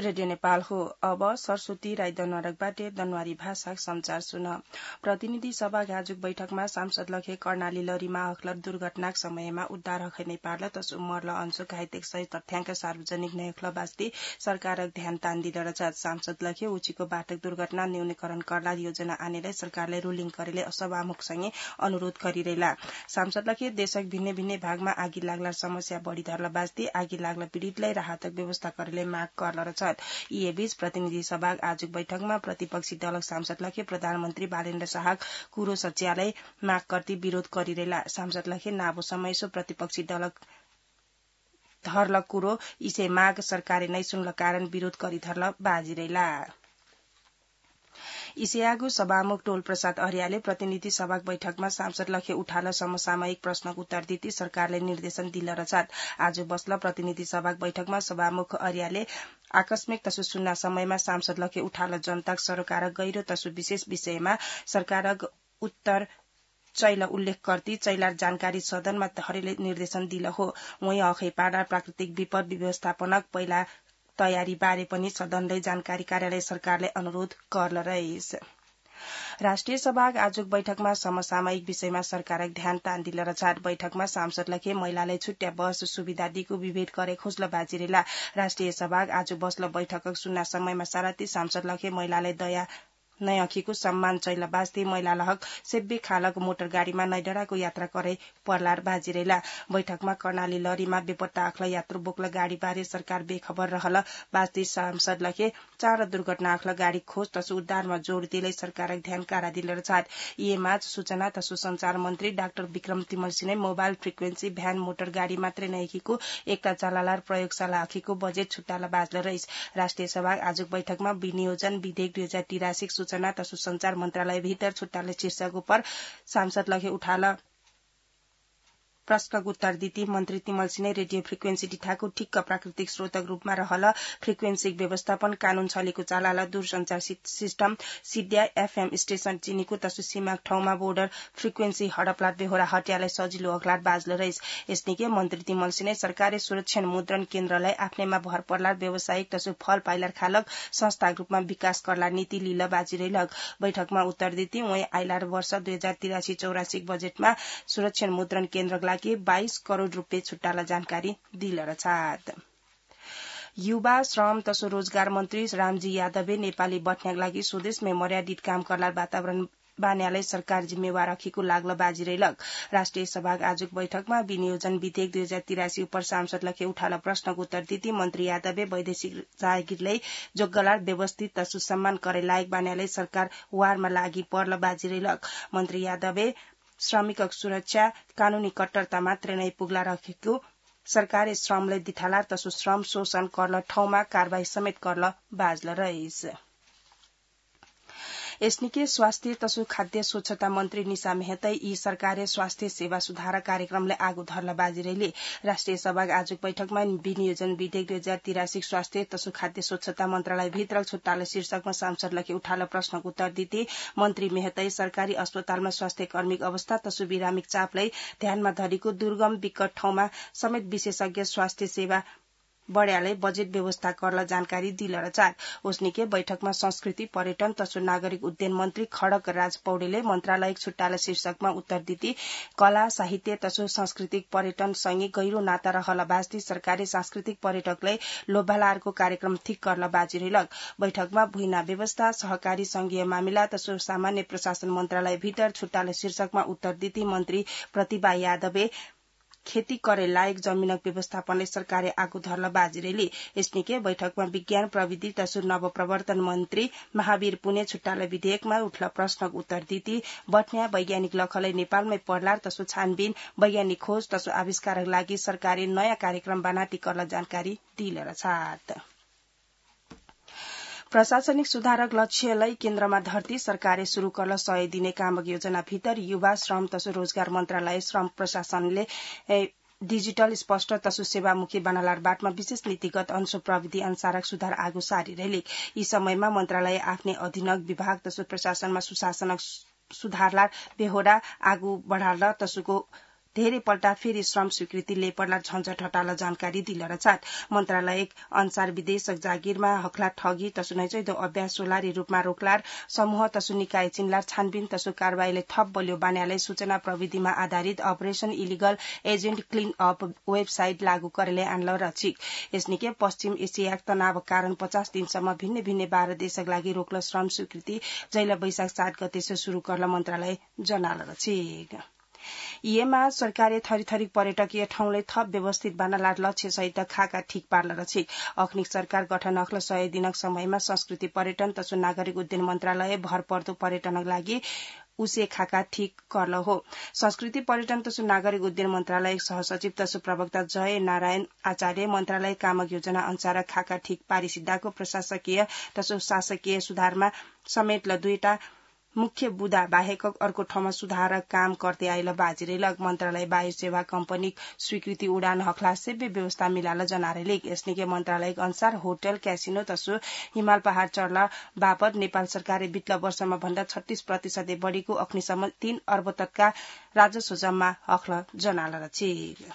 Radio Nepal हो। अब सरस्वती राई दनवारकबाट दनवारी भाषा समाचार सुन। प्रतिनिधि सभा आजुक बैठकमा सांसद लखे कर्णाली लरीमा अखलर दुर्घटनाक समयमा उद्धार हखे नेपाल तसो मर्ल अंशु घाइतेक सहित तथ्याङ्क सार्वजनिक नयखल बास्ती सरकारक ध्यान तान दिल सांसद लखे उचीको बाटक दुर्घटना न्यूनीकरण करला योजना आनेलाई सरकारले रुलिङ करेले सभामुखसँगै अनुरोध गरिरहेला। सांसद लखे देशक भिन्न भिन्न भागमा आगी लाग्ला समस्या बढ़ी धर्ला बास्ती आगी लाग्ला पीड़ितलाई राहतक व्यवस्था करेले माग करल यी बीच प्रतिनिधि सभा आजुक बैठकमा प्रतिपक्षी दलक सांसद लखे प्रधानमन्त्री बालेन्द्र शाहक कुरो सच्यालाई माग करती विरोध गरिरहेला। सांसद लखे नाबो समयसो प्रतिपक्षी दलक धर्ल कुरो इसे माग सरकारले नै सुनल कारण विरोध गरी धर्ल बाजिरहेला। इसेआगु सभामुख टोल प्रसाद अर्याले प्रतिनिधि सभा बैठकमा सांसद लखे उठाल समसामयिक प्रश्नको उत्तर दिती सरकारले निर्देशन दिल आज बस्ल प्रतिनिधि सभा बैठकमा सभामुख अर्याले आकस्मिक तसु सुन्ना समयमा सांसद लखे उठाल जनताक सरकारक गैरो तसु विशेष विषयमा सरकारक उत्तर चैल उल्लेख करती चैलार जानकारी सदनमा धरेले निर्देशन दिल हो। वही अखै पाडा प्राकृतिक विपद व्यवस्थापनक पहिला तयारी बारे पनि सदनले जानकारी कार्यालय सरकारले अनुरोध गर्ल रहेछ। राष्ट्रिय सभा आजुक बैठकमा समसामयिक विषयमा सरकारक ध्यान तान दिल बैठकमा सांसद लखे महिलालाई छुट्या बस सुविधा दिएको विभेद करे खोज्ल बाजिरेला। राष्ट्रिय सभा आज बस्ल बैठकक सुन्ना समयमा साराती सांसद लखे महिलालाई दया नै अखिको सम्मान चैल बास्ती महिला लहक सेब्बे खालक मोटर गाड़ीमा नै डराको यात्रा करे पर्लार बाजिरेला। बैठकमा कर्णाली लरीमा बेपत्ता आखल यात्रु बोक्ल गाड़ी बारे सरकार बेखबर रहल बास्ती सांसद लखे चार दुर्घटना आखल गाड़ी खोज तसु उद्धारमा जोड़ दिलै सरकारक ध्यान कारा दिल ये माझ सूचना तसु संचार मन्त्री doctor Vikram Timal Singh mobile frequency van motor गाड़ी मात्रै नैखिको एकता चलालार प्रयोगशाला आखिको बजेट छुट्टाला बाजल रहिस। राष्ट्रिय सभा आजुक बैठकमा विनियोजन विधेयक 2083 सूचना तसु संचार मन्त्रालय भीतर छुट्टाले शीर्षक पर सांसद लखे उठाल प्रश्नको उत्तर दिती मन्त्री तिमल सिंह रेडियो फ्रिक्वेन्सी डिठाको ठिक्क प्राकृतिक स्रोतक रूपमा रहल फ्रिक्वेन्सी व्यवस्थापन कानून छलेको चालाला दूरसञ्चार सिस्टम सिड्या एफएम स्टेशन चिनीको तसु सीमाक ठाउँमा बोर्डर फ्रिक्वेन्सी हडपलाट बेहोरा हटियालाई सजिलो अखलाट बाजल रहिस। यसनिके मन्त्री तिमल सिंह सरकारी सुरक्षण मुद्रण केन्द्रलाई आफ्नैमा भर पर्ला व्यावसायिक तसु फल पाइलर खालक संस्था रूपमा विकास करला नीति लील बाजिरहेलक। बैठकमा उत्तर दिती वही आइलार वर्ष 2083-84 बजेटमा सुरक्षण मुद्रण केन्द्रका 22 करोड़ रुपियाँ छुट्टाला जानकारी दिल युवा श्रम तसो रोजगार मन्त्री रामजी यादवले नेपाली बट्न्याक लागि स्वदेशमै मर्यादित काम करला वातावरण बान्यालाई सरकार जिम्मेवार रखेको लाग्ल बाजिरहेलक। राष्ट्रिय सभा आजुक बैठकमा विनियोजन विधेयक 2083 उपर सांसद लखे उठाल प्रश्नको उत्तर दिती मन्त्री यादवले वैदेशिक जागिरलाई जोग्गलार व्यवस्थित तसु सम्मान करे लायक बान्यालाई सरकार वारमा लागि पर्ल बाजिरहेलक। मन्त्री यादवले श्रमिकक सुरक्षा कानूनी कट्टरता मात्रै नै पुग्ला राखेको सरकारले श्रमलाई दिठाला तसु श्रम शोषण करल ठाउँमा कारबाही समेत करल बाजल रहेछ। यसनिके स्वास्थ्य तसु खाद्य स्वच्छता मन्त्री निशा मेहतै यी सरकारले स्वास्थ्य सेवा सुधार कार्यक्रमले आगो धर्ला बाजिरहेले राष्ट्रिय सभा आजुक बैठकमा विनियोजन विधेयक 2083 स्वास्थ्य तसु खाद्य स्वच्छता मन्त्रालय भित्र छुट्टाले शीर्षकमा सांसद लखे उठाल प्रश्नको उत्तर दिते मन्त्री मेहतै सरकारी अस्पतालमा स्वास्थ्य कर्मीक अवस्था तसु बिरामीक चापलाई ध्यानमा धरेको दुर्गम विकट ठाउँमा समेत विशेषज्ञ स्वास्थ्य सेवा बढ्याले बजेट व्यवस्था करल जानकारी दिल ओस्निके बैठकमा संस्कृति पर्यटन तसु नागरिक उड्डयन मन्त्री खड्ग राज पौडेले मन्त्रालयक छुट्टाला शीर्षकमा उत्तर दिती कला साहित्य तसु सांस्कृतिक पर्यटन सँगै गहिरो नाता रहल बास्ती सरकारले सांस्कृतिक पर्यटकलाई लोभालारको कार्यक्रम ठिक करल बाजिरहेलक। बैठकमा भुइँना व्यवस्था सहकारी संघीय मामिला तसु सामान्य प्रशासन मन्त्रालय भित्र छुट्टाला शीर्षकमा उत्तर दिती मन्त्री प्रतिभा यादवले खेती करे लायक जमीनक व्यवस्थापनले सरकारले आगो धर्ल बाजिरहेले यसनिके बैठकमा विज्ञान प्रविधि तसु नवप्रवर्तन मन्त्री महावीर पुणे छुट्टाला विधेयकमा उठल प्रश्नको उत्तर दिती बट्न्या वैज्ञानिक लखलाई नेपालमै पर्लार तसु छानबिन वैज्ञानिक खोज तसु आविष्कारक लागि सरकारले नयाँ कार्यक्रम बनाती करल जानकारी दिल प्रशासनिक सुधारक लक्ष्यलाई केन्द्रमा धरती सरकारले शुरू करल 100 दिने कामक योजना भित्र युवा श्रम तसु रोजगार मन्त्रालय श्रम प्रशासनले डिजिटल स्पष्ट तसु सेवामुखी बनालार बाटमा विशेष नीतिगत अंश प्रविधि अनुसारक सुधार आगो सारिरहेले यी समयमा मन्त्रालय आफ्नै अधीनक विभाग तसु प्रशासनमा सुशासनक सुधारलार बेहोरा आगो बढाल्न तसुको धेरै पल्टा फेरि श्रम स्वीकृति लेपर्ला झन्झट हटाला जानकारी दिल रचात मन्त्रालय अनुसार विदेशक जागिरमा हकला ठगी तसु नैचैदो अभ्यास सोलारी रूपमा रोकलार समूह तसु निकाय चिनलार छानबिन तसु कारबाहीले थप बलियो बनाले सूचना प्रविधिमा आधारित operation illegal agent clean up website लागू करेले आनल रचिक यसनिके पश्चिम एसिया तनाव कारण 50 दिनसम्म भिन्न भिन्न 12 देशक लागि रोक्ल श्रम स्वीकृति जैला वैशाख 7 गते से शुरू करल मन्त्रालय जनाल रचिक येमा सरकारले थरी पर्यटकीय ठाउँले थप व्यवस्थित बनालार लक्ष्य सहित खाका ठिक पार्ल रचिक अखनिक सरकार गठन अख्ल 100 दिनक समयमा संस्कृति पर्यटन तसु नागरिक उड्डयन मन्त्रालय भरपर्दो पर्यटनक लागि उसे खाका ठीक करल हो संस्कृति पर्यटन तसु नागरिक उड्डयन मन्त्रालय सहसचिव तसु प्रवक्ता जय नारायण आचार्य मन्त्रालय कामक योजना अनुसार खाका ठीक पारिसिद्धाको प्रशासकीय तसु शासकीय सुधारमा समेत ल दुईटा मुख्य बुदा बाहेक अर्को ठाउँमा सुधार काम गर्दै आइल बाजिरेलग मन्त्रालय वायु सेवा कम्पनी स्वीकृति उडान हकला सेव्य व्यवस्था मिलाल जनारेले यसनिके मन्त्रालय अनुसार होटल क्यासिनो तसु हिमाल पहाड़ चढ्ला बापत नेपाल सरकारले बितला वर्षमा भन्दा 36% बढीको अग्निसम्म 3 अर्ब तत्का राजस्व जम्मा हकल जनाल रचिक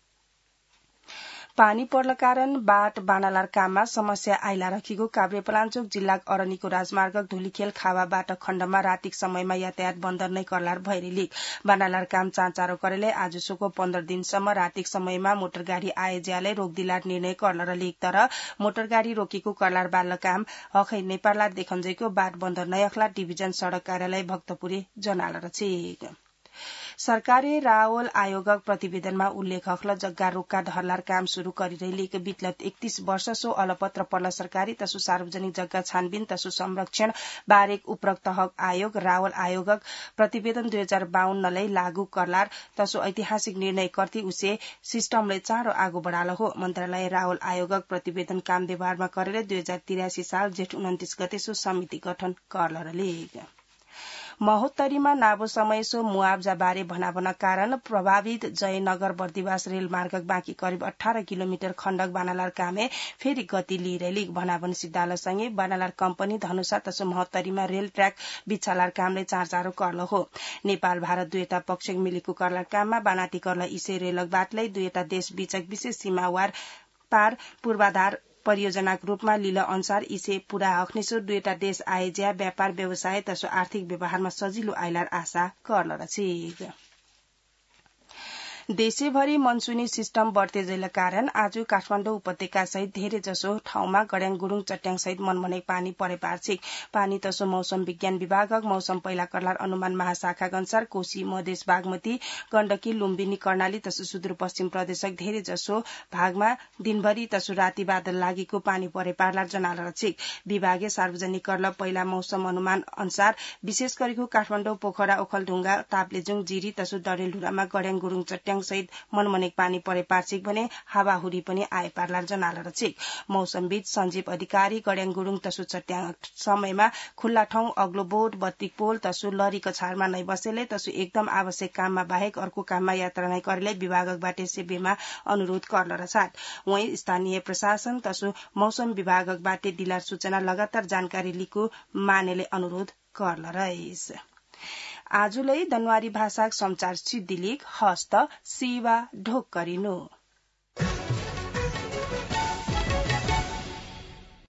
पानी पर्ल कारण बाट बानालार काममा समस्या आइला रखिएको काभ्रेपलाञ्चोक जिल्ला अरनीको राजमार्ग धुलीखेल खावाबाट खण्डमा रातिक समयमा यातायात बन्द नै करलार भइरेलिक बानालार काम चाँचारो करेले आजसोको 15 दिनसम्म रातिक समयमा मोटरगाडी आए ज्याले रोकदिलार निर्णय करल रलिक तर मोटरगाडी रोकेको करलार बाल्ल काम हखै नेपाललार देखन्जैको बाट बन्द नै अखला डिभिजन सड़क कार्यालय भक्तपुरी जनाल रचिक सरकारले रावल आयोगक प्रतिवेदनमा उल्लेख हकल जग्गा रोक्का धरलार काम शुरू गरिरहेको विगत 31 वर्ष सो अलपत्र पर्ल सरकारी तसु सार्वजनिक जग्गा छानबिन तसु संरक्षण बारेक उपरोक्त हक आयोग रावल आयोगक प्रतिवेदन 2052 लाई लागू करलार तसु ऐतिहासिक निर्णय कर्ती उसे सिस्टमले चाँडो आगो बढाल हो मन्त्रालय रावल आयोगक प्रतिवेदन काम व्यवहारमा गरेर 2083 साल जेठ 29 गते सो समिति गठन करलरले महोत्तरीमा नाबो समय सो मुआवजा बारे भनाभन कारण प्रभावित जयनगर बर्दिवास रेलमार्ग बाँकी करिब 18 किलोमिटर खण्डक बानालार कामे फेरि गति लिइरहेलिक भनाभन सिद्धालसँगै बानालार कम्पनी धनुषा तसु महोत्तरीमा रेल ट्र्याक बिछालार कामले चाँचारो करल हो नेपाल भारत दुईटा पक्ष मिलेको करलार काममा बानाटी करल इसे रेलक बाटलै दुईटा देश बीचक विशेष सीमावार पार पूर्वाधार परियोजनाको रूपमा लीला अनुसार इसे पूरा हक्नेसो दुईटा देश आए ज्या व्यापार व्यवसाय तसो आर्थिक व्यवहारमा सजिलो आइलार आशा करल रचिक देशैभरि मनसुनी सिस्टम बढ्दै गएका कारण आज काठमाडौँ उपत्यका सहित धेरै जसो ठाउँमा गड्याङ गुरुङ चट्याङ सहित मनमनै पानी परे पार्छिक पानी तसो मौसम विज्ञान विभागक मौसम पहिला करलार अनुमान महाशाखाका अनुसार कोशी मधेस बागमती गण्डकी लुम्बिनी कर्णाली तसो सुदूरपश्चिम प्रदेशक धेरै जसो भागमा दिनभरि तसो राति बादल लागेको पानी परे पार्लार जनाल रचिक विभागीय सार्वजनिक करल पहिला मौसम अनुमान अनुसार विशेष गरेको काठमाडौँ पोखरा ओखलढुङ्गा ताप्लेजुङ जिरी तसो डडेलधुरामा गड्याङ गुरुङ चट्याङ सहित मनमनेक पानी परे पार्छिक भने हावाहुरी पनि आए पार्लार जनाल रचिक मौसमविद सञ्जीव अधिकारी गड्याङ गुरुङ तसु चट्याङ समयमा खुल्ला ठाउँ अग्लो बोट बत्तीक पोल तसु लरीको छाडमा नै बसेले तसु एकदम आवश्यक काममा बाहेक अर्को काममा यात्रा नै गरेले विभागकबाट सेवेमा अनुरोध करल रछात वहीं स्थानीय प्रशासन तसु मौसम विभागकबाट दिलार सूचना लगातार जानकारी लिएको मानेले अनुरोध करल रहिस आजुलै दनवारी भाषाक समाचार सिद्धिलिक हस्त सेवा ढोक गरिनु